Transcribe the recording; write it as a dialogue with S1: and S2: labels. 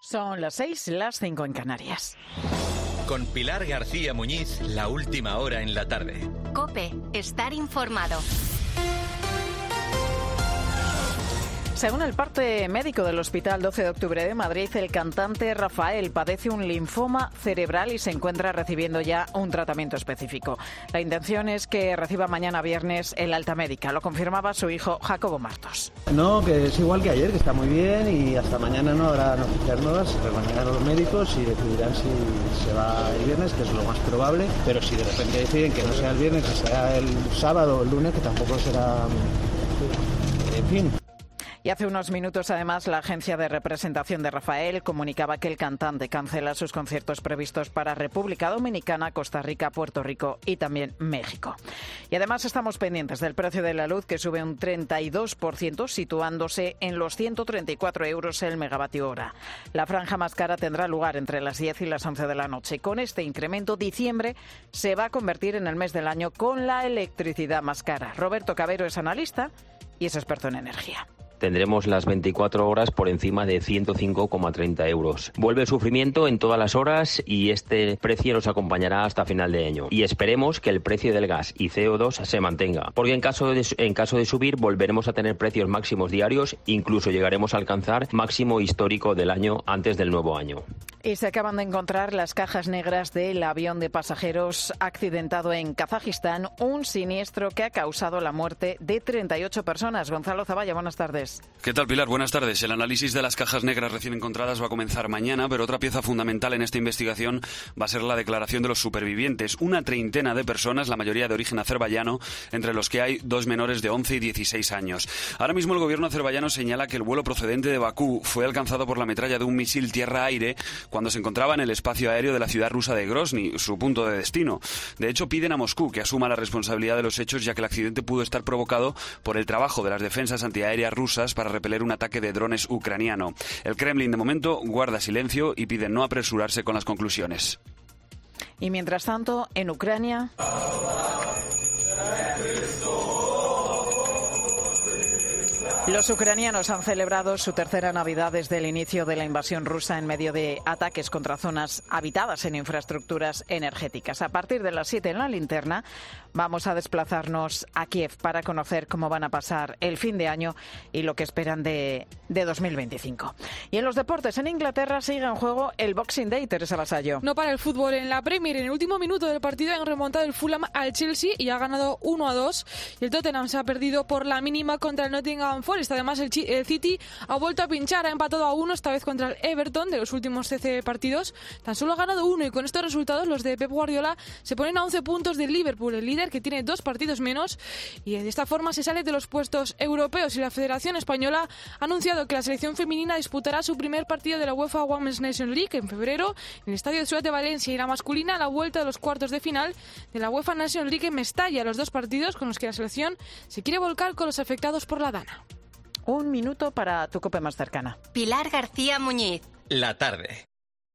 S1: Son las 6, las 5 en Canarias.
S2: Con Pilar García Muñiz, la última hora en la tarde.
S3: COPE, estar informado.
S1: Según el parte médico del Hospital 12 de Octubre de Madrid, el cantante Rafael padece un linfoma cerebral y se encuentra recibiendo ya un tratamiento específico. La intención es que reciba mañana viernes el alta médica. Lo confirmaba su hijo Jacobo Martos.
S4: No, que es igual que ayer, que está muy bien y hasta mañana no habrá noticias nuevas. Se reunirán a los médicos y decidirán si se va el viernes, que es lo más probable. Pero si de repente deciden que no sea el viernes, que sea el sábado o el lunes, que tampoco será... En fin.
S1: Y hace unos minutos, además, la agencia de representación de Rafael comunicaba que el cantante cancela sus conciertos previstos para República Dominicana, Costa Rica, Puerto Rico y también México. Y además estamos pendientes del precio de la luz, que sube un 32%, situándose en los 134 euros el megavatio hora. La franja más cara tendrá lugar entre las 10 y las 11 de la noche. Con este incremento, diciembre se va a convertir en el mes del año con la electricidad más cara. Roberto Cabero es analista y es experto en energía.
S5: Tendremos las 24 horas por encima de 105,30 euros. Vuelve el sufrimiento en todas las horas y este precio nos acompañará hasta final de año. Y esperemos que el precio del gas y CO2 se mantenga, porque en caso de subir volveremos a tener precios máximos diarios, incluso llegaremos a alcanzar máximo histórico del año antes del nuevo año.
S1: Y se acaban de encontrar las cajas negras del avión de pasajeros accidentado en Kazajistán, un siniestro que ha causado la muerte de 38 personas. Gonzalo Zavalla, buenas tardes.
S6: ¿Qué tal, Pilar? Buenas tardes. El análisis de las cajas negras recién encontradas va a comenzar mañana, pero otra pieza fundamental en esta investigación va a ser la declaración de los supervivientes. Una treintena de personas, la mayoría de origen azerbaiyano, entre los que hay 2 menores de 11 y 16 años. Ahora mismo el gobierno azerbaiyano señala que el vuelo procedente de Bakú fue alcanzado por la metralla de un misil tierra-aire cuando se encontraba en el espacio aéreo de la ciudad rusa de Grozny, su punto de destino. De hecho, piden a Moscú que asuma la responsabilidad de los hechos, ya que el accidente pudo estar provocado por el trabajo de las defensas antiaéreas rusas para repeler un ataque de drones ucraniano. El Kremlin, de momento, guarda silencio y pide no apresurarse con las conclusiones.
S1: Y mientras tanto, en Ucrania... Los ucranianos han celebrado su tercera Navidad desde el inicio de la invasión rusa en medio de ataques contra zonas habitadas en infraestructuras energéticas. A partir de las 7 en la linterna vamos a desplazarnos a Kiev para conocer cómo van a pasar el fin de año y lo que esperan de 2025. Y en los deportes, en Inglaterra sigue en juego el Boxing Day, Teresa Vasallo.
S7: No para el fútbol en la Premier. En el último minuto del partido han remontado el Fulham al Chelsea y ha ganado 1-2. Y el Tottenham se ha perdido por la mínima contra el Nottingham Forest. Además, el City ha vuelto a pinchar, ha empatado a 1, esta vez contra el Everton. De los últimos 13 partidos, tan solo ha ganado 1, y con estos resultados los de Pep Guardiola se ponen a 11 puntos del Liverpool, el líder, que tiene 2 partidos menos, y de esta forma se sale de los puestos europeos. Y la Federación Española ha anunciado que la selección femenina disputará su primer partido de la UEFA Women's Nations League en febrero en el Estadio de Ciudad de Valencia, y la masculina a la vuelta de los cuartos de final de la UEFA Nations League en Mestalla, los 2 partidos con los que la selección se quiere volcar con los afectados por la Dana.
S1: Un minuto para tu COPE más cercana.
S3: Pilar García Muñiz.
S2: La tarde.